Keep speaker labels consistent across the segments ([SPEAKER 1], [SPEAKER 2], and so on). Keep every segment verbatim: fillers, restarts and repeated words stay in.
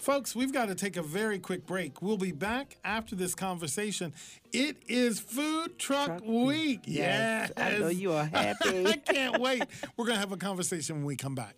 [SPEAKER 1] Folks, we've got to take a very quick break. We'll be back after this conversation. It is Food Truck,
[SPEAKER 2] Truck
[SPEAKER 1] Week.
[SPEAKER 2] Yes,
[SPEAKER 1] Yes.
[SPEAKER 2] I know you are happy.
[SPEAKER 1] I can't wait. We're going to have a conversation when we come back.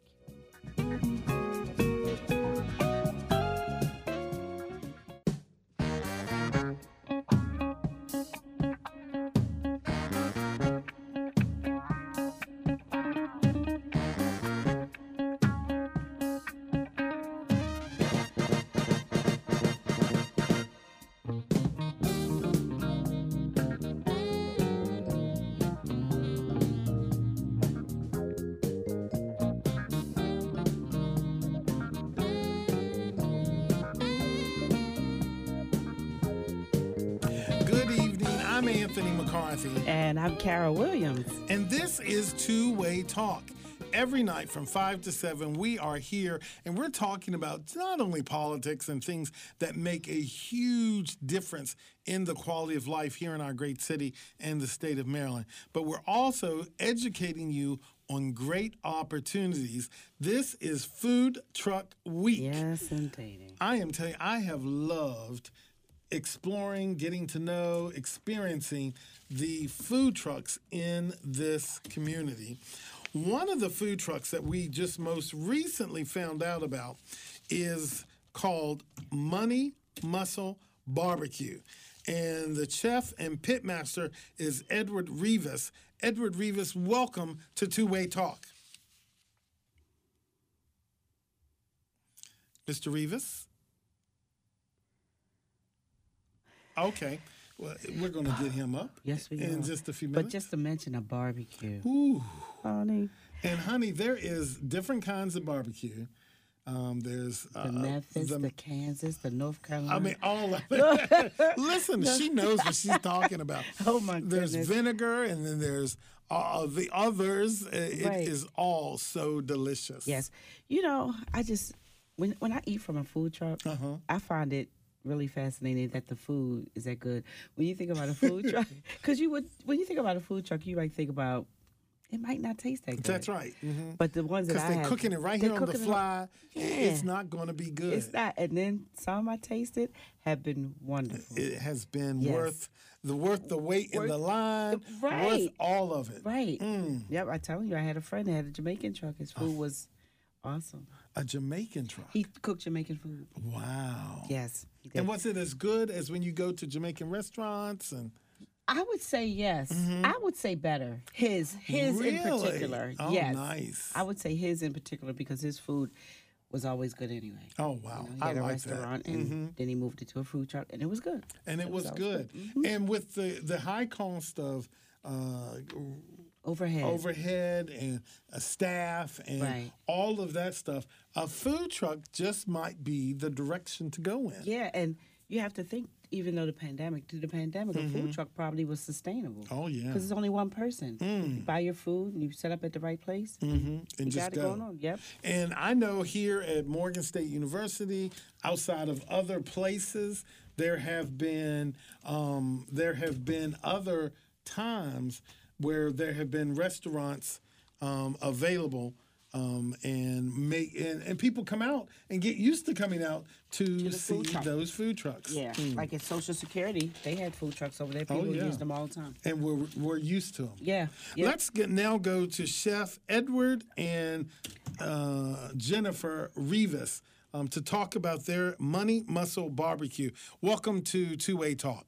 [SPEAKER 1] Good evening. I'm Anthony McCarthy.
[SPEAKER 2] And I'm Carol Williams.
[SPEAKER 1] And this is Two-Way Talk. Every night from five to seven, we are here and we're talking about not only politics and things that make a huge difference in the quality of life here in our great city and the state of Maryland, but we're also educating you on great opportunities. This is Food Truck Week.
[SPEAKER 2] Yes, indeed.
[SPEAKER 1] I am telling you, I have loved exploring, getting to know, experiencing the food trucks in this community. One of the food trucks that we just most recently found out about is called Money Muscle Barbecue. And the chef and pitmaster is Edward Rivas. Edward Rivas, welcome to Two-Way Talk. Mister Rivas? Okay. Well, we're going to get him up
[SPEAKER 2] Yes, we
[SPEAKER 1] in
[SPEAKER 2] are.
[SPEAKER 1] just a few minutes.
[SPEAKER 2] But just to mention a barbecue.
[SPEAKER 1] Ooh.
[SPEAKER 2] Honey.
[SPEAKER 1] And, honey, there is different kinds of barbecue. Um, there's uh,
[SPEAKER 2] The Memphis,
[SPEAKER 1] the-
[SPEAKER 2] the, Kansas, the North Carolina.
[SPEAKER 1] I mean, all of it. Listen, she knows what she's talking about.
[SPEAKER 2] Oh, my
[SPEAKER 1] There's
[SPEAKER 2] goodness.
[SPEAKER 1] vinegar, and then there's uh, the others. It
[SPEAKER 2] Right.
[SPEAKER 1] is all so delicious.
[SPEAKER 2] Yes. You know, I just, when when I eat from a food truck,
[SPEAKER 1] Uh-huh.
[SPEAKER 2] I find it really fascinating that the food is that good. When you think about a food truck, because you would, when you think about a food truck, you might think about, it might not taste that good.
[SPEAKER 1] That's right. Mm-hmm.
[SPEAKER 2] But the ones that
[SPEAKER 1] Because
[SPEAKER 2] I
[SPEAKER 1] they're
[SPEAKER 2] have,
[SPEAKER 1] cooking it right
[SPEAKER 2] they're
[SPEAKER 1] here on the
[SPEAKER 2] cooking it-
[SPEAKER 1] fly.
[SPEAKER 2] Yeah.
[SPEAKER 1] It's not going to be good.
[SPEAKER 2] It's not. And then some I tasted have been wonderful.
[SPEAKER 1] It has been
[SPEAKER 2] Yes.
[SPEAKER 1] worth the worth the wait in
[SPEAKER 2] Worth-
[SPEAKER 1] the line, worth
[SPEAKER 2] Right.
[SPEAKER 1] all of it.
[SPEAKER 2] Right.
[SPEAKER 1] Mm.
[SPEAKER 2] Yep, I tell you, I had a friend that had a Jamaican truck. His food was awesome.
[SPEAKER 1] A Jamaican truck.
[SPEAKER 2] He cooked Jamaican food.
[SPEAKER 1] Wow.
[SPEAKER 2] Yes. He did.
[SPEAKER 1] And was it as good as when you go to Jamaican restaurants? And
[SPEAKER 2] I would say yes. I would say better. His, his in
[SPEAKER 1] Really?
[SPEAKER 2] particular.
[SPEAKER 1] Oh,
[SPEAKER 2] yes.
[SPEAKER 1] nice.
[SPEAKER 2] I would say his in particular because his food was always good anyway.
[SPEAKER 1] Oh wow,
[SPEAKER 2] You know, he
[SPEAKER 1] I
[SPEAKER 2] had a
[SPEAKER 1] like
[SPEAKER 2] restaurant
[SPEAKER 1] that.
[SPEAKER 2] and
[SPEAKER 1] Mm-hmm.
[SPEAKER 2] then he moved it to a food truck and it was good.
[SPEAKER 1] And it, was,
[SPEAKER 2] was
[SPEAKER 1] good.
[SPEAKER 2] good.
[SPEAKER 1] And with the the high cost of uh,
[SPEAKER 2] Overhead.
[SPEAKER 1] overhead and a staff and
[SPEAKER 2] Right.
[SPEAKER 1] all of that stuff, a food truck just might be the direction to go in.
[SPEAKER 2] Yeah, and you have to think, even though the pandemic, through the pandemic, a food truck probably was sustainable.
[SPEAKER 1] Oh yeah.
[SPEAKER 2] Because it's only one person. You buy your food and you set up at the right place.
[SPEAKER 1] Mm-hmm. And
[SPEAKER 2] You
[SPEAKER 1] just
[SPEAKER 2] got it
[SPEAKER 1] go.
[SPEAKER 2] going on. Yep.
[SPEAKER 1] And I know here at Morgan State University, outside of other places, there have been um, there have been other times where there have been restaurants um, available. Um, and make and, and people come out and get used to coming out to,
[SPEAKER 2] the
[SPEAKER 1] see
[SPEAKER 2] food truck.
[SPEAKER 1] those food trucks.
[SPEAKER 2] Yeah. Like at Social Security, they had food trucks over there. People
[SPEAKER 1] Oh, yeah.
[SPEAKER 2] used them all the time.
[SPEAKER 1] And we're we're used to them.
[SPEAKER 2] Yeah. Yep.
[SPEAKER 1] Let's get, now go to Chef Edward and uh, Jennifer Rivas um, to talk about their Money Muscle Barbecue. Welcome to Two-Way Talk.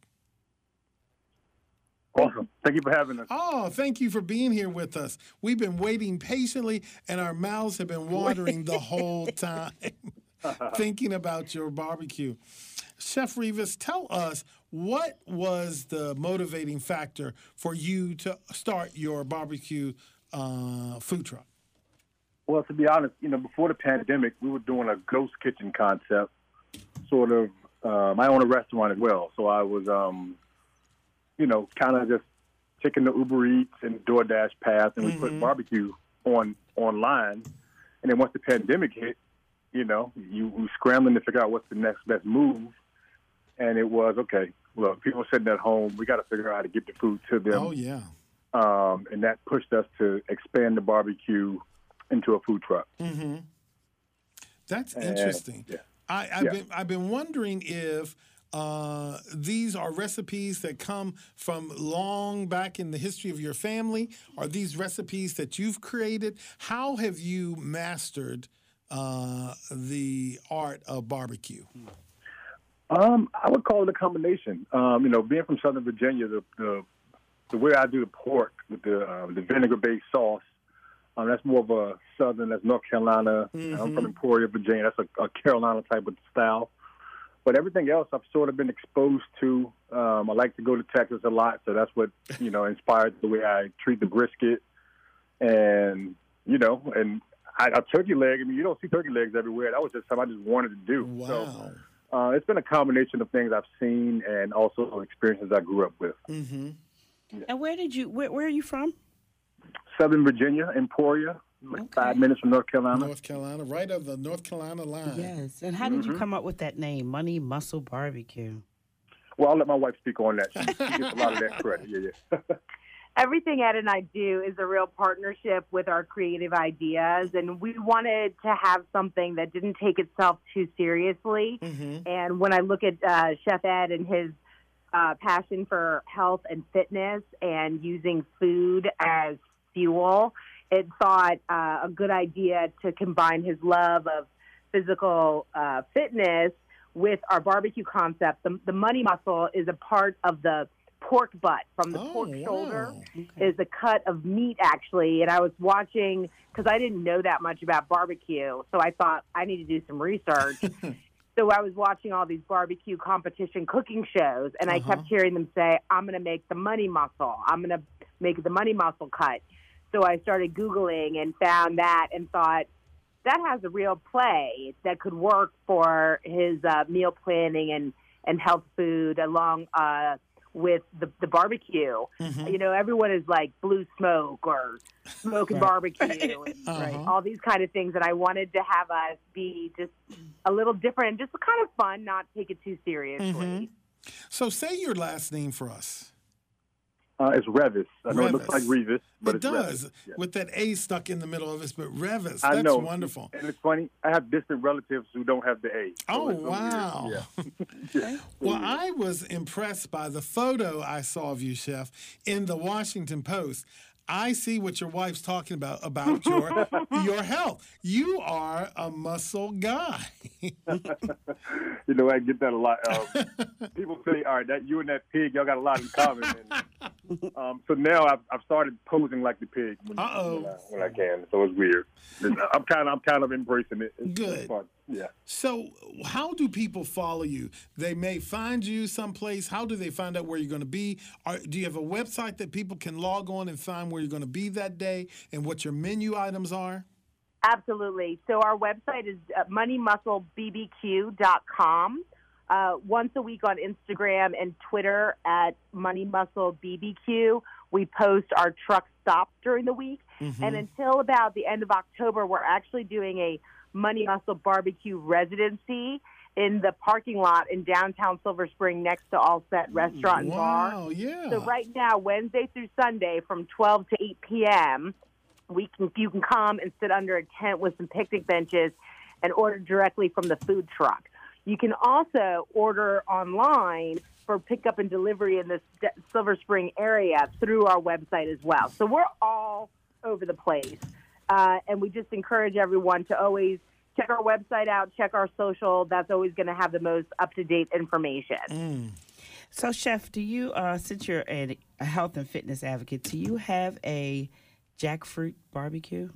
[SPEAKER 3] Awesome. Thank you for having us.
[SPEAKER 1] Oh, thank you for being here with us. We've been waiting patiently, and our mouths have been watering the whole time thinking about your barbecue. Chef Rivas, tell us, what was the motivating factor for you to start your barbecue uh, food truck?
[SPEAKER 3] Well, to be honest, you know, before the pandemic, we were doing a ghost kitchen concept, sort of. Um, I own a restaurant as well, so I was, um, you know, kind of just taking the Uber Eats and DoorDash path, and we
[SPEAKER 1] Mhm.
[SPEAKER 3] put barbecue on online. And then once the pandemic hit, you know, you were scrambling to figure out what's the next best move. And it was, okay, look, people are sitting at home. We got to figure out how to get the food to them.
[SPEAKER 1] Oh, yeah.
[SPEAKER 3] Um, and that pushed us to expand the barbecue into a food truck.
[SPEAKER 1] Mm-hmm. That's
[SPEAKER 3] And,
[SPEAKER 1] interesting.
[SPEAKER 3] yeah.
[SPEAKER 1] I, I've
[SPEAKER 3] Yeah.
[SPEAKER 1] been I've been wondering if uh, these are recipes that come from long back in the history of your family. Are these recipes that you've created? How have you mastered uh, the art of barbecue?
[SPEAKER 3] Um, I would call it a combination. Um, you know, being from Southern Virginia, the the, the way I do the pork with the uh, the vinegar-based sauce, um, that's more of a Southern. That's North Carolina.
[SPEAKER 1] Mm-hmm.
[SPEAKER 3] I'm from Emporia, Virginia. That's a, a Carolina type of style. But everything else, I've sort of been exposed to. Um, I like to go to Texas a lot, so that's what you know inspired the way I treat the brisket, and you know, and I, a turkey leg. I mean, you don't see turkey legs everywhere. That was just something I just wanted to do.
[SPEAKER 1] Wow.
[SPEAKER 3] So, uh, it's been a combination of things I've seen and also experiences I grew up with.
[SPEAKER 1] Mm-hmm.
[SPEAKER 2] And where did you? Where, where are you from?
[SPEAKER 3] Southern Virginia, Emporia, like
[SPEAKER 2] Okay.
[SPEAKER 3] five minutes from North Carolina.
[SPEAKER 1] North Carolina, right of the North Carolina line.
[SPEAKER 2] Yes. And how did you come up with that name, Money Muscle Barbecue?
[SPEAKER 3] Well, I'll let my wife speak on that. She, she gets a lot of that credit. Yeah, yeah.
[SPEAKER 4] Everything Ed and I do is a real partnership with our creative ideas, and we wanted to have something that didn't take itself too seriously.
[SPEAKER 1] Mm-hmm.
[SPEAKER 4] And when I look at uh, Chef Ed and his uh, passion for health and fitness and using food as fuel, it thought uh, a good idea to combine his love of physical uh, fitness with our barbecue concept. The, the money muscle is a part of the pork butt from the
[SPEAKER 1] Oh,
[SPEAKER 4] pork shoulder.
[SPEAKER 1] wow.
[SPEAKER 2] Okay.
[SPEAKER 4] Is a cut of meat, actually. And I was watching, because I didn't know that much about barbecue, so I thought I need to do some research. So I was watching all these barbecue competition cooking shows, and I
[SPEAKER 1] Uh-huh.
[SPEAKER 4] kept hearing them say, I'm going to make the money muscle. I'm going to make the money muscle cut. So I started Googling and found that and thought, that has a real play that could work for his uh, meal planning and, and health food along uh, with the, the barbecue.
[SPEAKER 1] Mm-hmm.
[SPEAKER 4] You know, everyone is like blue smoke or smoke and
[SPEAKER 2] Right.
[SPEAKER 4] barbecue and
[SPEAKER 1] Uh-huh.
[SPEAKER 4] all these kind of things. And I wanted to have us be just a little different, just kind of fun, not take it too seriously.
[SPEAKER 1] Mhm. So say your last name for us.
[SPEAKER 3] Uh, it's Revis. I know it looks
[SPEAKER 1] Revis.
[SPEAKER 3] like Revis, but
[SPEAKER 1] It
[SPEAKER 3] it's
[SPEAKER 1] does,
[SPEAKER 3] Revis. Yeah.
[SPEAKER 1] with that A stuck in the middle of it, but Revis.
[SPEAKER 3] I
[SPEAKER 1] That's
[SPEAKER 3] know.
[SPEAKER 1] wonderful.
[SPEAKER 3] And it's funny, I have distant relatives who don't have the A. so
[SPEAKER 1] Oh,
[SPEAKER 3] it's so weird.
[SPEAKER 1] wow.
[SPEAKER 3] Yeah. Yeah.
[SPEAKER 1] Well, I was impressed by the photo I saw of you, Chef, in the Washington Post. I see what your wife's talking about, about your your health. You are a muscle guy.
[SPEAKER 3] You know, I get that a lot. Um, people say, all right, that you and that pig, y'all got a lot in common. And, um, so now I've, I've started posing like the pig when,
[SPEAKER 1] Uh-oh.
[SPEAKER 3] when, I, when I can. So it's weird. It's- I'm kind of I'm kind of embracing it. It's,
[SPEAKER 1] Good.
[SPEAKER 3] It's fun. Yeah.
[SPEAKER 1] So, how do people follow you? They may find you someplace. How do they find out where you're going to be? Are, do you have a website that people can log on and find where you're going to be that day and what your menu items are?
[SPEAKER 4] Absolutely. So our website is uh, money muscle b b q dot com. Uh, once a week on Instagram and Twitter at Money Muscle B B Q, we post our truck stops during the week.
[SPEAKER 1] Mm-hmm.
[SPEAKER 4] And until about the end of October, we're actually doing a Money Muscle Barbecue residency in the parking lot in downtown Silver Spring next to All Set Restaurant and Bar.
[SPEAKER 1] Wow, yeah.
[SPEAKER 4] So right now, Wednesday through Sunday from twelve to eight p.m., we can you can come and sit under a tent with some picnic benches and order directly from the food truck. You can also order online for pickup and delivery in the S- Silver Spring area through our website as well. So we're all over the place. Uh, and we just encourage everyone to always check our website out, check our social. That's always going to have the most up-to-date information.
[SPEAKER 1] Mm.
[SPEAKER 2] So, Chef, do you, uh, since you're a, a health and fitness advocate, do you have a jackfruit barbecue?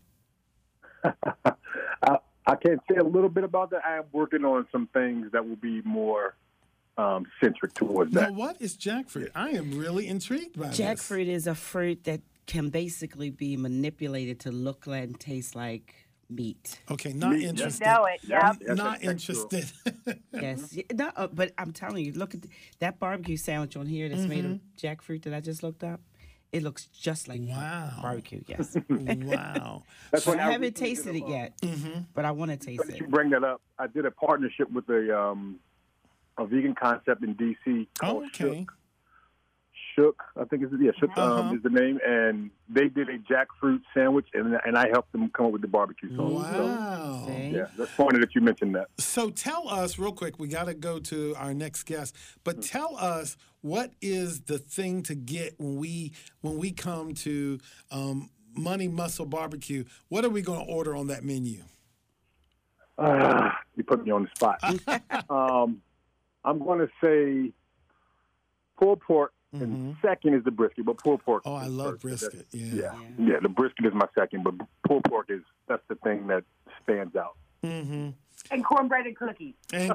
[SPEAKER 3] I, I can say a little bit about that. I am working on some things that will be more um, centric towards
[SPEAKER 1] Now,
[SPEAKER 3] that.
[SPEAKER 1] what is jackfruit? I am really intrigued by this.
[SPEAKER 2] Jackfruit is a fruit that can basically be manipulated to look like and taste like meat.
[SPEAKER 1] Okay, not
[SPEAKER 3] Me-
[SPEAKER 1] interested.
[SPEAKER 4] You know it,
[SPEAKER 3] Yeah.
[SPEAKER 4] yep.
[SPEAKER 3] Yes,
[SPEAKER 1] Not
[SPEAKER 3] that's textural.
[SPEAKER 1] interested.
[SPEAKER 2] Yes, Yeah, no, uh, but I'm telling you, look at th- that barbecue sandwich on here that's made of jackfruit that I just looked up. It looks just like
[SPEAKER 1] Wow.
[SPEAKER 2] barbecue. Yes,
[SPEAKER 1] Wow.
[SPEAKER 3] That's
[SPEAKER 2] but
[SPEAKER 3] what
[SPEAKER 2] I haven't
[SPEAKER 3] recently
[SPEAKER 2] tasted
[SPEAKER 3] did
[SPEAKER 2] it
[SPEAKER 3] a,
[SPEAKER 2] yet.
[SPEAKER 1] Mm-hmm.
[SPEAKER 2] But I want to taste
[SPEAKER 3] But
[SPEAKER 2] it.
[SPEAKER 3] you bring that up. I did a partnership with a um, a vegan concept in D C called
[SPEAKER 1] Okay.
[SPEAKER 3] Shook. Shook, I think is yeah, Shook
[SPEAKER 1] Uh-huh.
[SPEAKER 3] um, is the name, and they did a jackfruit sandwich, and and I helped them come up with the barbecue sauce.
[SPEAKER 1] Wow.
[SPEAKER 2] See?
[SPEAKER 3] So, yeah, that's funny that you mentioned that.
[SPEAKER 1] So tell us real quick, we got to go to our next guest, but tell us what is the thing to get when we when we come to um, Money Muscle Barbecue? What are we going to order on that menu?
[SPEAKER 3] Uh, you put me on the spot. um, I'm going to say pulled pork, and second is the brisket, but pulled pork.
[SPEAKER 1] Oh, I
[SPEAKER 3] is
[SPEAKER 1] love
[SPEAKER 3] first.
[SPEAKER 1] brisket. Yeah.
[SPEAKER 3] Yeah, yeah, the brisket is my second, but pulled pork is that's the thing that stands out.
[SPEAKER 1] Mm-hmm.
[SPEAKER 4] And cornbread and cookies.
[SPEAKER 1] And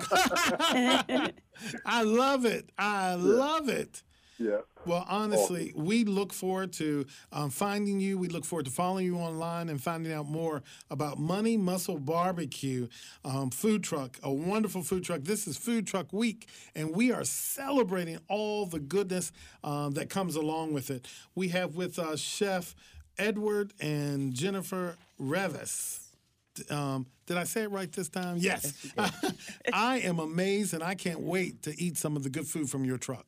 [SPEAKER 1] I love it. I love it.
[SPEAKER 3] Yeah.
[SPEAKER 1] Well, honestly, we look forward to um, finding you. We look forward to following you online and finding out more about Money Muscle Barbecue um, food truck, a wonderful food truck. This is Food Truck Week, and we are celebrating all the goodness um, that comes along with it. We have with us Chef Edward and Jennifer Revis. Um, did I say it right this time? Yes. I am amazed, and I can't wait to eat some of the good food from your truck.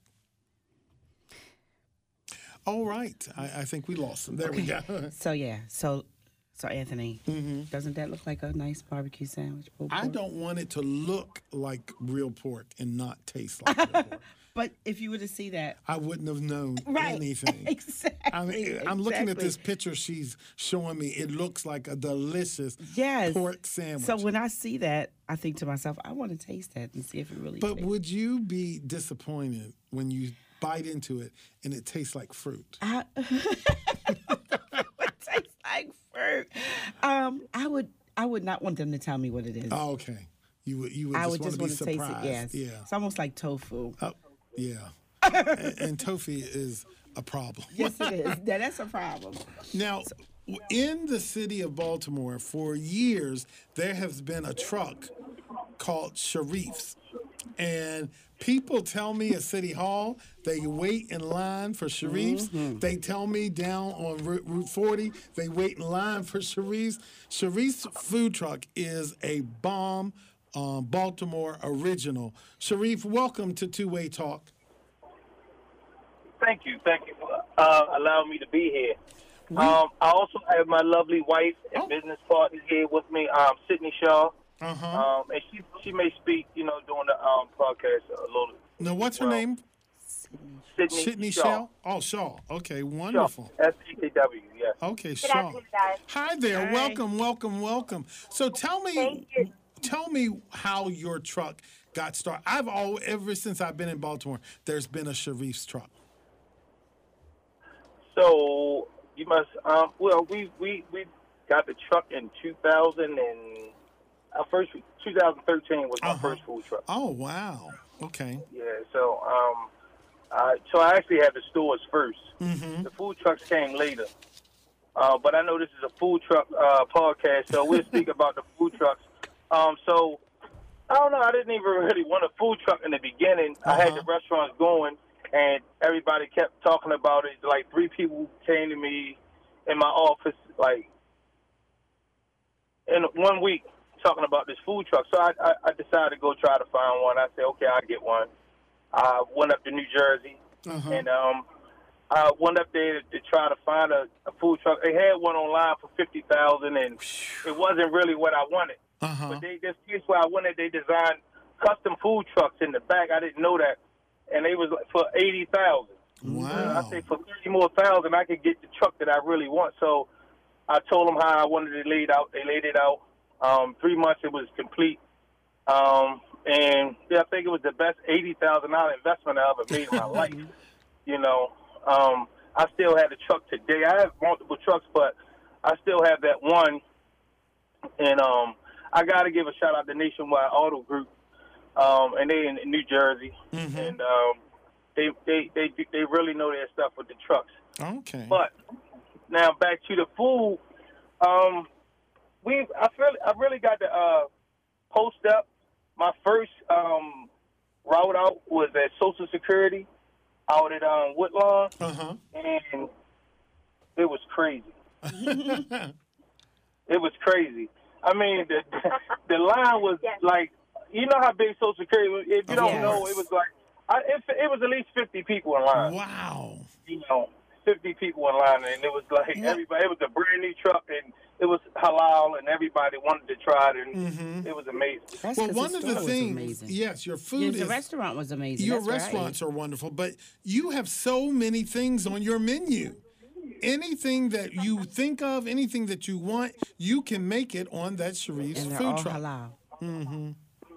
[SPEAKER 1] All right. I, I think we lost them. There we go.
[SPEAKER 2] So yeah, so so Anthony, doesn't that look like a nice barbecue sandwich? pulled
[SPEAKER 1] I
[SPEAKER 2] pork?
[SPEAKER 1] don't want it to look like real pork and not taste like real pork.
[SPEAKER 2] But if you were to see that,
[SPEAKER 1] I wouldn't have known
[SPEAKER 2] right?
[SPEAKER 1] anything.
[SPEAKER 2] Exactly.
[SPEAKER 1] I mean, I'm looking at
[SPEAKER 2] exactly.
[SPEAKER 1] this picture she's showing me. It looks like a delicious
[SPEAKER 2] Yes.
[SPEAKER 1] pork sandwich.
[SPEAKER 2] So when I see that, I think to myself, I want to taste that and see if it really.
[SPEAKER 1] but
[SPEAKER 2] tastes.
[SPEAKER 1] would you be disappointed when you bite into it and it tastes like fruit?
[SPEAKER 2] I, it tastes like fruit. Um, I would. I would not want them to tell me what it is.
[SPEAKER 1] Oh, okay. You would. You would.
[SPEAKER 2] I
[SPEAKER 1] just
[SPEAKER 2] would
[SPEAKER 1] want
[SPEAKER 2] just
[SPEAKER 1] to be
[SPEAKER 2] want to taste
[SPEAKER 1] surprised.
[SPEAKER 2] it. Yes.
[SPEAKER 1] Yeah.
[SPEAKER 2] It's almost like tofu.
[SPEAKER 1] Oh, yeah. and, and tofu is a problem.
[SPEAKER 2] Yes, it is. That, that's a problem.
[SPEAKER 1] Now, w in the city of Baltimore, for years, there has been a truck called Sharif's. And people tell me at City Hall, they wait in line for Sharif's. They tell me down on Ru- Route forty, they wait in line for Sharif's. Sharif's food truck is a bomb um, Baltimore original. Sharif, welcome to Two Way Talk.
[SPEAKER 5] Thank you. Thank you for uh, allowing me to be here. Um, I also have my lovely wife and
[SPEAKER 1] Oh.
[SPEAKER 5] business partner here with me, um, Sydney Shaw.
[SPEAKER 1] Uh-huh.
[SPEAKER 5] Um, and she she may speak, you know, during the um, podcast a little.
[SPEAKER 1] Now, what's her
[SPEAKER 5] well,
[SPEAKER 1] name?
[SPEAKER 5] Sydney,
[SPEAKER 1] Sydney
[SPEAKER 5] Shaw.
[SPEAKER 1] Shaw? Oh, Shaw. Okay, wonderful.
[SPEAKER 5] S H A W, yes.
[SPEAKER 1] Okay,
[SPEAKER 4] Good
[SPEAKER 1] Shaw.
[SPEAKER 4] afternoon, guys.
[SPEAKER 1] Hi there.
[SPEAKER 2] Hi.
[SPEAKER 1] Welcome, welcome, welcome. So tell me,
[SPEAKER 4] Thank you.
[SPEAKER 1] tell me how your truck got started. I've all ever since I've been in Baltimore, there's been a Sharif's truck.
[SPEAKER 5] So you must. Um, well, we we we got the truck in two thousand and our first two thousand thirteen was my
[SPEAKER 1] Uh-huh.
[SPEAKER 5] first food truck.
[SPEAKER 1] Oh wow. Okay.
[SPEAKER 5] Yeah. So um, uh, so I actually had the stores first.
[SPEAKER 1] Mm-hmm.
[SPEAKER 5] The food trucks came later. Uh, but I know this is a food truck uh, podcast, so we'll speak about the food trucks. Um, so I don't know. I didn't even really want a food truck in the beginning. I had
[SPEAKER 1] Uh-huh.
[SPEAKER 5] the restaurants going, and everybody kept talking about it. Like three people came to me in my office, like in one week, talking about this food truck. So I, I, I decided to go try to find one. I said, okay, I'll get one. I went up to New Jersey,
[SPEAKER 1] Uh-huh.
[SPEAKER 5] and um, I went up there to, to try to find a, a food truck. They had one online for fifty thousand dollars, and it wasn't really what I wanted.
[SPEAKER 1] Uh-huh.
[SPEAKER 5] But they, this place where I went, they designed custom food trucks in the back. I didn't know that, and they was like for eighty thousand.
[SPEAKER 1] Wow.
[SPEAKER 5] I say for thirty more thousand, I could get the truck that I really want. So I told them how I wanted it laid out. They laid it out. Um, three months it was complete, um, and yeah, I think it was the best eighty thousand dollar investment I ever made in my life. You know, um, I still have the truck today. I have multiple trucks, but I still have that one. And um, I got to give a shout out to Nationwide Auto Group, um, and they in, in New Jersey,
[SPEAKER 1] Mhm.
[SPEAKER 5] and um, they, they they they really know their stuff with the trucks.
[SPEAKER 1] Okay.
[SPEAKER 5] But now back to the food. Um, we I feel I really got to uh, post up. My first um, route out was at Social Security out at um, Woodlawn,
[SPEAKER 1] Uh-huh.
[SPEAKER 5] and it was crazy. It was crazy. I mean, the the line was
[SPEAKER 4] Yes.
[SPEAKER 5] like, you know how big Social Security was? If you
[SPEAKER 1] Of
[SPEAKER 5] don't know,
[SPEAKER 1] course.
[SPEAKER 5] it was like I, it, it was at least fifty people in line.
[SPEAKER 1] Wow.
[SPEAKER 5] You know, fifty people in line, and it was like
[SPEAKER 1] What?
[SPEAKER 5] everybody. It was a brand new truck, and it was halal, and everybody wanted to try it, and
[SPEAKER 1] Mm-hmm.
[SPEAKER 5] it was amazing.
[SPEAKER 2] That's
[SPEAKER 1] Well,
[SPEAKER 2] 'cause
[SPEAKER 1] one
[SPEAKER 2] the
[SPEAKER 1] of the
[SPEAKER 2] store was
[SPEAKER 1] things,
[SPEAKER 2] amazing.
[SPEAKER 1] yes, your
[SPEAKER 2] Yeah,
[SPEAKER 1] food
[SPEAKER 2] the
[SPEAKER 1] is
[SPEAKER 2] restaurant was amazing.
[SPEAKER 1] your
[SPEAKER 2] That's where I ate.
[SPEAKER 1] restaurants are wonderful, but you have so many things on your menu. Anything that you think of, anything that you want, you can make it on that Sharif's
[SPEAKER 2] And they're
[SPEAKER 1] food
[SPEAKER 2] all
[SPEAKER 1] truck.
[SPEAKER 2] halal.
[SPEAKER 1] Mm-hmm.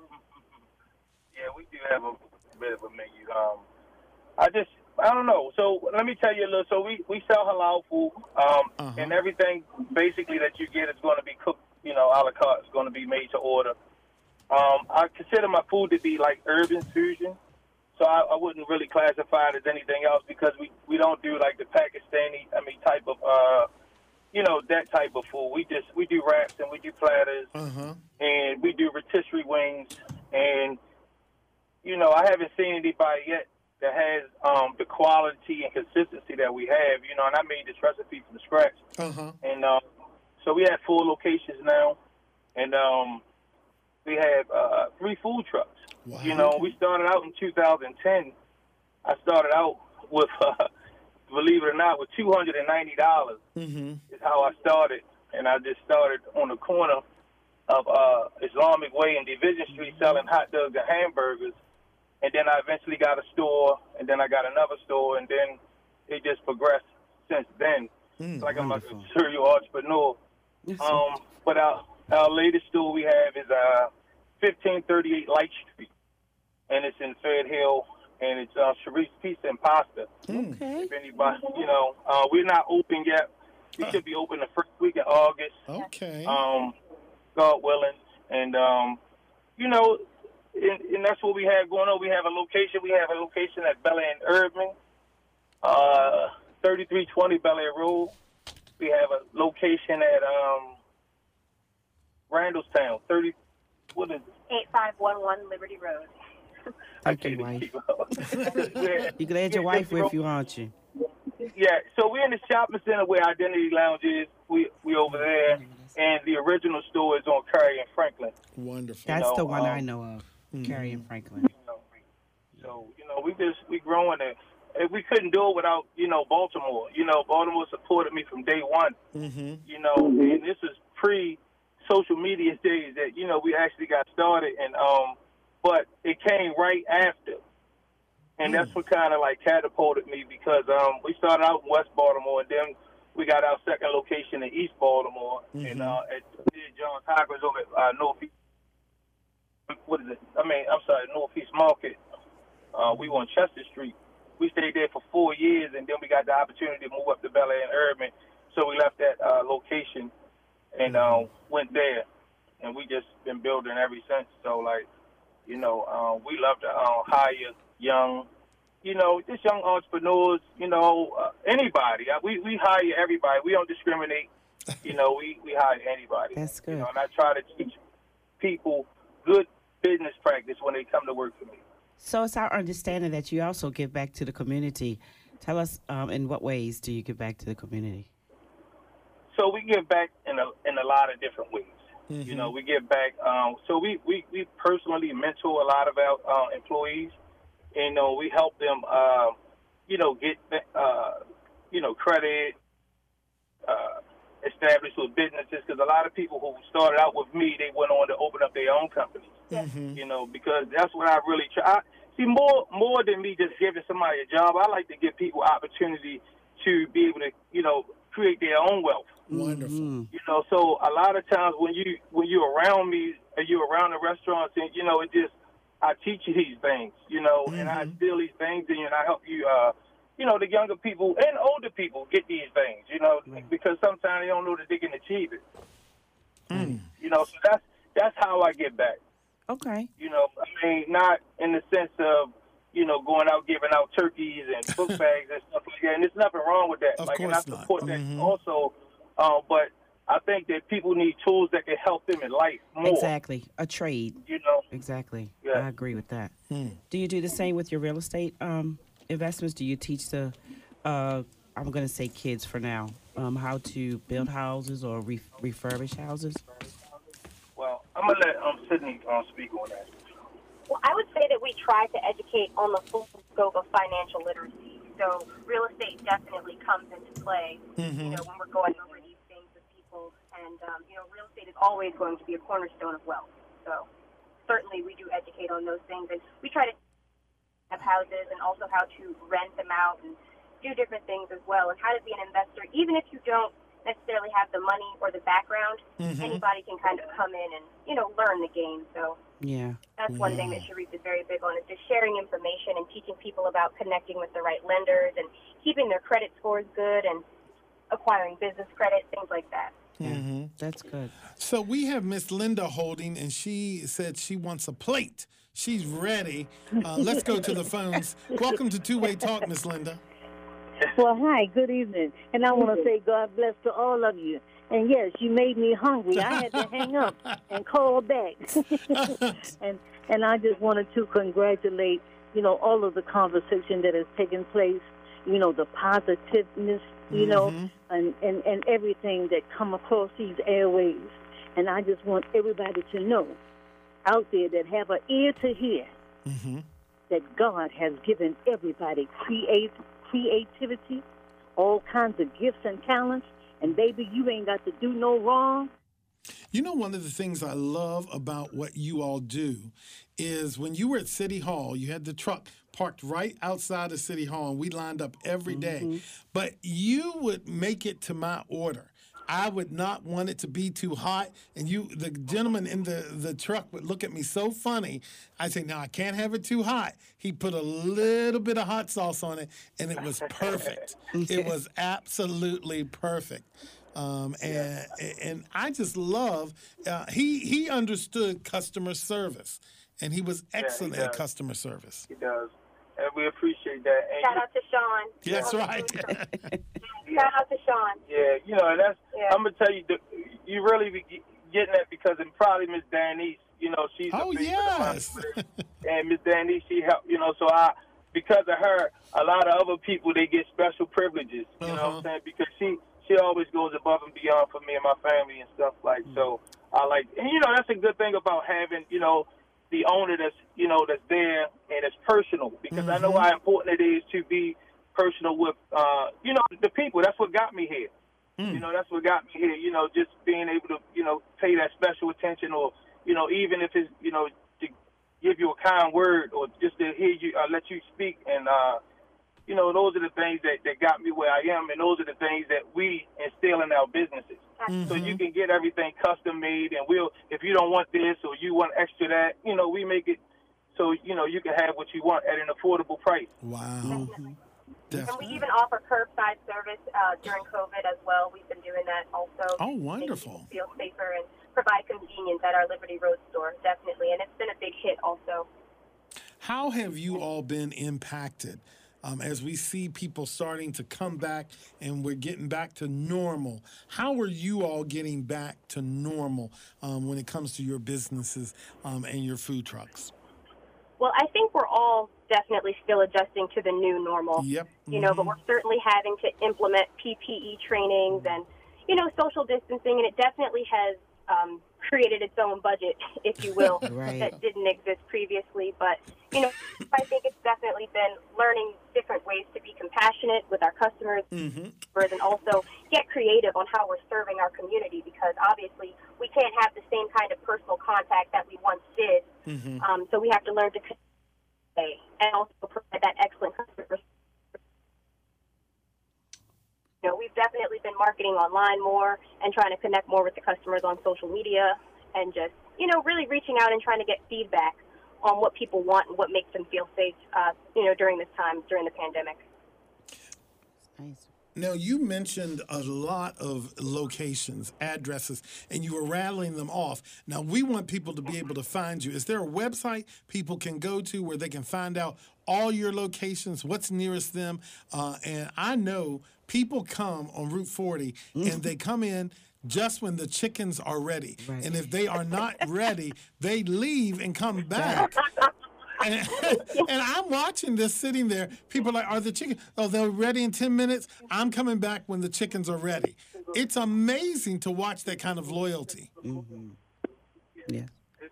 [SPEAKER 5] Yeah, we do have a bit of a menu. Um, I just, I don't know. So let me tell you a little. So we, we sell halal food, um,
[SPEAKER 1] Uh-huh.
[SPEAKER 5] and everything basically that you get is going to be cooked, you know, a la carte. It's going to be made to order. Um, I consider my food to be like urban fusion. So I, I wouldn't really classify it as anything else because we, we don't do like the Pakistani, I mean, type of, uh, you know, that type of food. We just, we do wraps and we do platters
[SPEAKER 1] Uh-huh.
[SPEAKER 5] and we do rotisserie wings. And, you know, I haven't seen anybody yet that has um, the quality and consistency that we have, you know, and I made this recipe from scratch.
[SPEAKER 1] Uh-huh.
[SPEAKER 5] And um, so we have four locations now. And um, we have uh, three food trucks.
[SPEAKER 1] Wow.
[SPEAKER 5] You know, we started out in two thousand ten. I started out with, uh, believe it or not, with two hundred ninety dollars
[SPEAKER 1] Mm-hmm.
[SPEAKER 5] is how I started. And I just started on the corner of uh, Islamic Way and Division Street selling hot dogs and hamburgers. And then I eventually got a store, and then I got another store, and then it just progressed since then.
[SPEAKER 1] Mm,
[SPEAKER 5] It's like I'm a
[SPEAKER 2] wonderful.
[SPEAKER 5] serial entrepreneur.
[SPEAKER 2] Yes,
[SPEAKER 5] Um, but our, our latest store we have is uh, fifteen thirty-eight Light Street, and it's in Fed Hill, and it's uh, Sharif's Pizza and Pasta.
[SPEAKER 2] Okay.
[SPEAKER 5] If anybody, you know, uh, we're not open yet. We should be open the first week in August,
[SPEAKER 1] Okay.
[SPEAKER 5] um, God willing. And, um, you know, and, and that's what we have going on. We have a location. We have a location at Bel Air and Irving, uh, thirty-three twenty Bel Air Road. We have a location at um, Randallstown, thirty. What is it?
[SPEAKER 6] eight five one one Liberty Road.
[SPEAKER 5] I
[SPEAKER 2] Thank you,
[SPEAKER 5] can't
[SPEAKER 2] wife.
[SPEAKER 5] keep up. Yeah.
[SPEAKER 2] You glad your
[SPEAKER 5] Yeah,
[SPEAKER 2] wife
[SPEAKER 5] Liberty
[SPEAKER 2] with you, aren't you?
[SPEAKER 5] Yeah, so we're in the shopping center where Identity Lounge is. We we over there, and the original store is on Curry and Franklin.
[SPEAKER 1] Wonderful.
[SPEAKER 2] That's
[SPEAKER 5] know,
[SPEAKER 2] the one
[SPEAKER 5] um,
[SPEAKER 2] I know of. Carrie and Franklin.
[SPEAKER 5] You know, so you know, we just we growing it. And we couldn't do it without you know Baltimore. You know, Baltimore supported me from day one.
[SPEAKER 1] Mm-hmm.
[SPEAKER 5] You know, and this is pre social media days that you know we actually got started, and um, but it came right after. And that's what kind of like catapulted me because um, we started out in West Baltimore, and then we got our second location in East Baltimore, and uh, at John Cochran's over at uh, Northeast. What is it? I mean, I'm sorry, Northeast Market. Uh, we were on Chester Street. We stayed there for four years, and then we got the opportunity to move up to Bel Air and Urban. So we left that uh, location and uh, went there, and we just been building ever since. So like, you know, uh, we love to uh, hire young, you know, just young entrepreneurs, you know, uh, anybody. Uh, We we hire everybody. We don't discriminate. You know, we, we hire anybody.
[SPEAKER 2] That's good.
[SPEAKER 5] You know, and I try to teach people good business practice when they come to work for me.
[SPEAKER 2] So it's our understanding that you also give back to the community. Tell us um, in what ways do you give back to the community?
[SPEAKER 5] So we give back in a in a lot of different ways. You know, we give back. Um, so we, we, we personally mentor a lot of our uh, employees. And, you know, we help them, uh, you know, get, uh, you know, credit, uh, established with businesses. Because a lot of people who started out with me, they went on to open up their own companies.
[SPEAKER 1] Mm-hmm.
[SPEAKER 5] You know, because that's what I really try. I, see, more more than me just giving somebody a job, I like to give people opportunity to be able to, you know, create their own wealth.
[SPEAKER 1] Wonderful.
[SPEAKER 2] Mm-hmm.
[SPEAKER 5] You know, so a lot of times when you when you're around me, or you're around the restaurants, and you know, it just I teach you these things, you know,
[SPEAKER 1] Mm-hmm.
[SPEAKER 5] and I instill these things in you, and I help you, uh, you know, the younger people and older people get these things, you know,
[SPEAKER 2] Right.
[SPEAKER 5] because sometimes they don't know that they can achieve it.
[SPEAKER 1] Mm.
[SPEAKER 5] You know, so that's that's how I get back.
[SPEAKER 2] Okay.
[SPEAKER 5] You know, I mean, not in the sense of, you know, going out giving out turkeys and book bags and stuff like that. And there's nothing wrong with that.
[SPEAKER 1] Of
[SPEAKER 5] like, and I
[SPEAKER 1] course not.
[SPEAKER 5] support that
[SPEAKER 1] Mhm.
[SPEAKER 5] also. Uh, but I think that people need tools that can help them in life more.
[SPEAKER 2] Exactly. A trade.
[SPEAKER 5] You know,
[SPEAKER 2] Exactly.
[SPEAKER 5] Yeah.
[SPEAKER 2] I agree with that.
[SPEAKER 1] Mm.
[SPEAKER 2] Do you do the same with your real estate um, investments? Do you teach the, uh, I'm going to say kids for now, um, how to build houses or re- refurbish houses?
[SPEAKER 5] well, I'm gonna let um Sydney um speak on that.
[SPEAKER 6] Well, I would say that we try to educate on the full scope of financial literacy. So real estate definitely comes into play,
[SPEAKER 1] Mm-hmm.
[SPEAKER 6] you know, when we're going over these things with people. And, um, you know, real estate is always going to be a cornerstone of wealth. So certainly we do educate on those things. And we try to have houses and also how to rent them out and do different things as well, and how to be an investor. Even if you don't necessarily have the money or the background,
[SPEAKER 1] Mm-hmm.
[SPEAKER 6] anybody can kind of come in and, you know, learn the game. So
[SPEAKER 2] Yeah.
[SPEAKER 6] that's one thing that Sharif is very big on, is just sharing information and teaching people about connecting with the right lenders and keeping their credit scores good and acquiring business credit, things like that.
[SPEAKER 2] Yeah.
[SPEAKER 1] Mm-hmm.
[SPEAKER 2] That's good.
[SPEAKER 1] So we have Miss Linda holding, and she said she wants a plate. She's ready. Uh, let's go to the phones. Welcome to Two Way Talk, Miss Linda.
[SPEAKER 7] Well, hi, good evening. And I want to say God bless to all of you. And yes, you made me hungry. I had to hang up and call back. and and I just wanted to congratulate, you know, all of the conversation that has taken place, you know, the positiveness, you know, and, and, and everything that come across these airwaves. And I just want everybody to know out there that have an ear to hear
[SPEAKER 1] Mm-hmm.
[SPEAKER 7] that God has given everybody create, creativity, all kinds of gifts and talents, and baby, you ain't got to do no wrong.
[SPEAKER 1] You know, one of the things I love about what you all do is when you were at City Hall, you had the truck parked right outside of City Hall, and we lined up every day. But you would make it to my order. I would not want it to be too hot, and you, the gentleman in the, the truck would look at me so funny. I say, no, I can't have it too hot. He put a little bit of hot sauce on it, and it was perfect. It was absolutely perfect. Um, and and I just love, uh, he, he understood customer service, and he was excellent at
[SPEAKER 5] does.
[SPEAKER 1] customer service.
[SPEAKER 5] He does. And we appreciate that. And
[SPEAKER 6] Shout
[SPEAKER 5] you-
[SPEAKER 6] out to Sean.
[SPEAKER 1] That's
[SPEAKER 6] Um,
[SPEAKER 1] right.
[SPEAKER 6] Shout out to Sean.
[SPEAKER 5] Yeah, you know, and that's,
[SPEAKER 6] Yeah.
[SPEAKER 5] I'm going to tell you, the- you really be ge- getting that because, and probably Miss Danice, you know, she's
[SPEAKER 1] Oh,
[SPEAKER 5] a big
[SPEAKER 1] yes.
[SPEAKER 5] and Miss Danice, she helped, you know, so I, because of her, a lot of other people, they get special privileges, you know what
[SPEAKER 1] Uh-huh.
[SPEAKER 5] I'm saying? Because she, she always goes above and beyond for me and my family and stuff like, so I like, and you know, that's a good thing about having, you know, the owner that's, you know, that's there and it's personal, because I know how important it is to be personal with, uh, you know, the people. That's what got me here. You know, that's what got me here, you know, just being able to, you know, pay that special attention, or, you know, even if it's, you know, to give you a kind word, or just to hear you, uh, let you speak. And, uh, you know, those are the things that, that got me where I am, and those are the things that we instill in our businesses. So you can get everything custom made, and we'll, if you don't want this or you want extra that, you know, we make it so, you know, you can have what you want at an affordable price.
[SPEAKER 1] Wow.
[SPEAKER 6] And
[SPEAKER 1] Definitely.
[SPEAKER 6] we even offer curbside service uh, during COVID as well. We've been doing that also.
[SPEAKER 1] Oh,
[SPEAKER 6] to make
[SPEAKER 1] wonderful.
[SPEAKER 6] people feel safer and provide convenience at our Liberty Road store, definitely. And it's been a big hit also.
[SPEAKER 1] How have you all been impacted um, as we see people starting to come back and we're getting back to normal? How are you all getting back to normal um, when it comes to your businesses um, and your food trucks?
[SPEAKER 6] Well, I think we're all definitely still adjusting to the new normal.
[SPEAKER 1] Yep.
[SPEAKER 6] You know, but we're certainly having to implement P P E trainings and, you know, social distancing, and it definitely has um, created its own budget, if you will,
[SPEAKER 2] Right.
[SPEAKER 6] that didn't exist previously. But, you know, I think it's definitely been learning different ways to be compassionate with our customers, and also get creative on how we're serving our community, because obviously we can't have the same kind of personal contact that we once did. Um, so we have to learn to connect and also provide that excellent customer service. You know, we've definitely been marketing online more and trying to connect more with the customers on social media, and just, you know, really reaching out and trying to get feedback on what people want and what makes them feel safe, uh, you know, during this time, during the pandemic.
[SPEAKER 2] Nice.
[SPEAKER 1] Now, you mentioned a lot of locations, addresses, and you were rattling them off. Now, we want people to be able to find you. Is there a website people can go to where they can find out all your locations, what's nearest them? Uh, and I know people come on Route forty, and they come in just when the chickens are ready.
[SPEAKER 2] Right.
[SPEAKER 1] And if they are not ready, they leave and come back. And, and I'm watching this sitting there. People are like, are the chickens, oh, they're ready in ten minutes? I'm coming back when the chickens are ready. It's amazing to watch that kind of loyalty.
[SPEAKER 2] Mm-hmm. Yeah.
[SPEAKER 5] It's, well, we have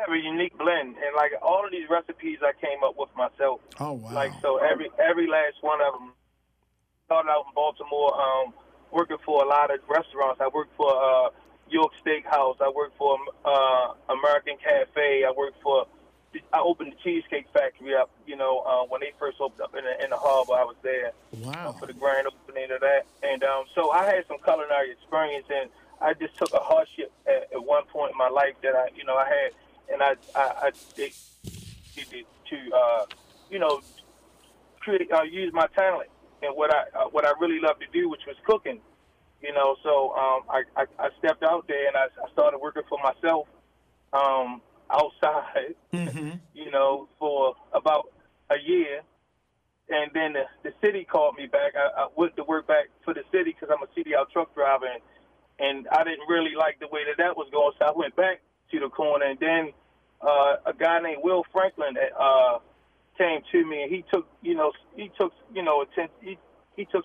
[SPEAKER 5] have a unique blend, and like all of these recipes I came up with myself.
[SPEAKER 1] Oh wow!
[SPEAKER 5] Like so, every every last one of them. Started out in Baltimore, um, working for a lot of restaurants. I worked for uh, York Steakhouse. I worked for uh, American Cafe. I worked for. I opened the Cheesecake Factory up. You know, uh, when they first opened up in the, in the harbor, I was there.
[SPEAKER 1] Wow!
[SPEAKER 5] Uh, for the grand opening of that, and um, so I had some culinary experience, and I just took a hardship at, at one point in my life that I, you know, I had, and I, I, I did, did to, uh, you know, create, uh, use my talent and what I, uh, what I really love to do, which was cooking, you know. So um, I, I, I stepped out there and I, I started working for myself um, outside,
[SPEAKER 1] Mm-hmm.
[SPEAKER 5] you know, for about a year. And then the, the city called me back. I, I went to work back for the city because I'm a C D L truck driver, and, and I didn't really like the way that that was going, so I went back to the corner. And then uh, a guy named Will Franklin uh, came to me, and he took, you know, he took, you know, attention. He, he took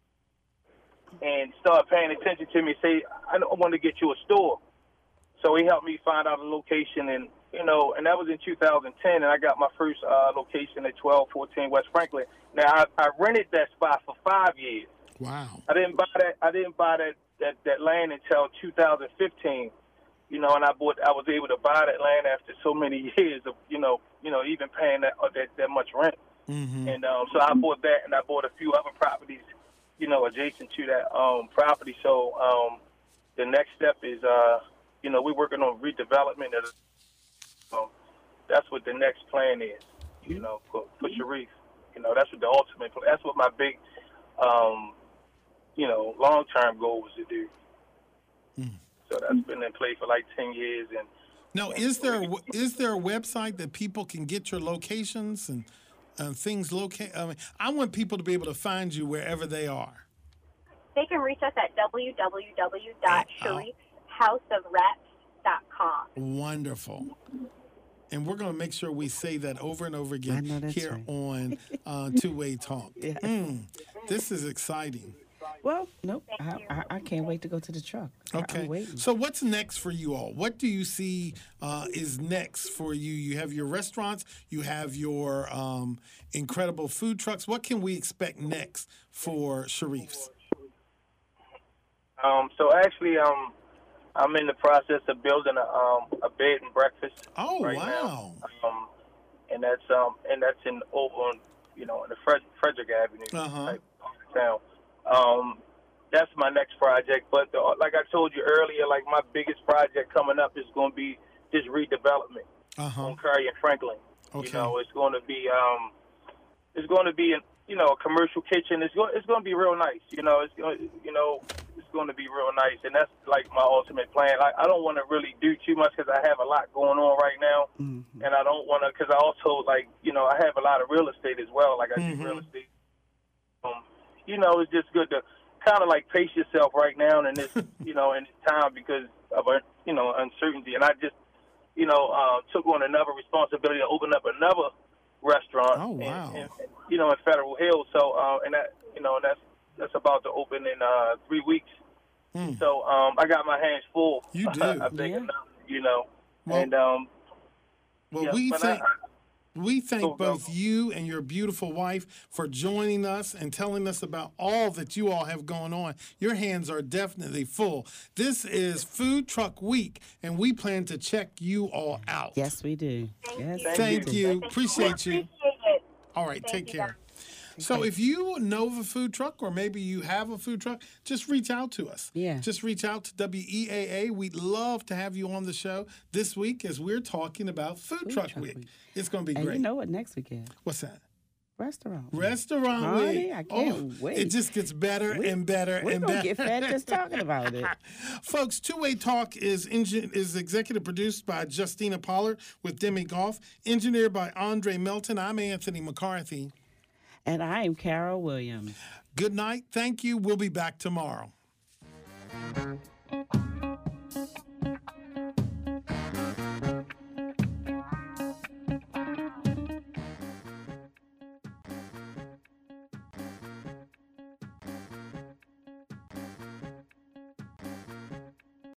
[SPEAKER 5] and started paying attention to me. Say, I want to get you a store. So he helped me find out a location, and you know, and that was in two thousand ten, and I got my first uh, location at twelve fourteen West Franklin. Now I, I rented that spot for five years.
[SPEAKER 1] Wow!
[SPEAKER 5] I didn't buy that. I didn't buy that, that, that land until two thousand fifteen. You know, and I bought. I was able to buy that land after so many years of you know, you know, even paying that uh, that, that much rent.
[SPEAKER 1] Mm-hmm.
[SPEAKER 5] And um, so I bought that, and I bought a few other properties, you know, adjacent to that um, property. So um, the next step is, uh, you know, we're working on redevelopment. Of, so that's what the next plan is, you know, for, for Sharif. You know, that's what the ultimate plan. That's what my big, um, you know, long-term goal was to do. Mm. So that's been in play for like ten years. And
[SPEAKER 1] now, is there a, is there a website that people can get your locations and uh, things locate? I mean, I want people to be able to find you wherever they are.
[SPEAKER 6] They can reach us at w w w dot sharif house of reps dot com.
[SPEAKER 1] Wonderful. And we're going to make sure we say that over and over again here
[SPEAKER 2] right.
[SPEAKER 1] on uh, Two-Way Talk.
[SPEAKER 2] Yes.
[SPEAKER 1] Mm, this is exciting.
[SPEAKER 2] Well, nope. I, I, I can't wait to go to the truck.
[SPEAKER 1] Okay.
[SPEAKER 2] I'm waiting.
[SPEAKER 1] So what's next for you all? What do you see uh, is next for you? You have your restaurants. You have your um, incredible food trucks. What can we expect next for Sharif's?
[SPEAKER 5] Um, so actually, um, I'm in the process of building a, um, a bed and breakfast.
[SPEAKER 1] Oh,
[SPEAKER 5] right
[SPEAKER 1] wow.
[SPEAKER 5] Now. Um, and that's um, and that's in over on, you know, in the Fred- Frederick Avenue
[SPEAKER 1] uh-huh.
[SPEAKER 5] type of town. Um, that's my next project. But the, like I told you earlier, like my biggest project coming up is going to be this redevelopment
[SPEAKER 1] uh-huh.
[SPEAKER 5] on Curry and Franklin.
[SPEAKER 1] Okay.
[SPEAKER 5] You know, it's going to be um, it's going to be an, you know, a commercial kitchen. It's going it's going to be real nice. You know, it's going you know. It's going to be real nice, and that's like my ultimate plan. I, I don't want to really do too much because I have a lot going on right now, mm-hmm. and I don't want to because I also like you know I have a lot of real estate as well. Like I mm-hmm. do real estate. Um, you know, it's just good to kind of like pace yourself right now in this you know in this time because of you know uncertainty, and I just you know uh, took on another responsibility to open up another restaurant.
[SPEAKER 1] Oh wow!
[SPEAKER 5] In, in, you know, in Federal Hills. So uh, and that you know and that's that's about to open in uh, three weeks. Mm. So um, I got my hands full.
[SPEAKER 1] You do,
[SPEAKER 5] I think
[SPEAKER 2] yeah.
[SPEAKER 5] enough, you know.
[SPEAKER 1] Well,
[SPEAKER 5] and um,
[SPEAKER 1] well,
[SPEAKER 5] yeah,
[SPEAKER 1] we thank
[SPEAKER 5] I,
[SPEAKER 1] we thank
[SPEAKER 5] go,
[SPEAKER 1] both
[SPEAKER 5] go.
[SPEAKER 1] you and your beautiful wife for joining us and telling us about all that you all have going on. Your hands are definitely full. This is Food Truck Week, and we plan to check you all out.
[SPEAKER 2] Yes, we do.
[SPEAKER 6] Thank
[SPEAKER 2] yes,
[SPEAKER 6] you.
[SPEAKER 1] Thank
[SPEAKER 2] we
[SPEAKER 1] you.
[SPEAKER 6] Thank
[SPEAKER 1] Appreciate
[SPEAKER 6] you.
[SPEAKER 1] you.
[SPEAKER 6] Appreciate it.
[SPEAKER 1] All right,
[SPEAKER 6] Thank
[SPEAKER 1] take
[SPEAKER 6] you,
[SPEAKER 1] care.
[SPEAKER 6] guys.
[SPEAKER 1] So if you know of a food truck or maybe you have a food truck, just reach out to us.
[SPEAKER 2] Yeah.
[SPEAKER 1] Just reach out to W E A A. We'd love to have you on the show this week as we're talking about Food,
[SPEAKER 2] Food
[SPEAKER 1] Truck,
[SPEAKER 2] Truck
[SPEAKER 1] Week.
[SPEAKER 2] Week.
[SPEAKER 1] It's going to be
[SPEAKER 2] And
[SPEAKER 1] great.
[SPEAKER 2] you know what next week is?
[SPEAKER 1] What's that?
[SPEAKER 2] Restaurant.
[SPEAKER 1] Restaurant
[SPEAKER 2] Honey,
[SPEAKER 1] Week.
[SPEAKER 2] I can't
[SPEAKER 1] oh,
[SPEAKER 2] wait.
[SPEAKER 1] It just gets better
[SPEAKER 2] We-
[SPEAKER 1] and better
[SPEAKER 2] We're
[SPEAKER 1] and
[SPEAKER 2] going
[SPEAKER 1] better.
[SPEAKER 2] to get fat just talking about it.
[SPEAKER 1] Folks, Two-Way Talk is engin- is executive produced by Justina Pollard with Demi Goff, engineered by Andre Melton. I'm Anthony McCarthy.
[SPEAKER 2] And I am Carol Williams.
[SPEAKER 1] Good night. Thank you. We'll be back tomorrow.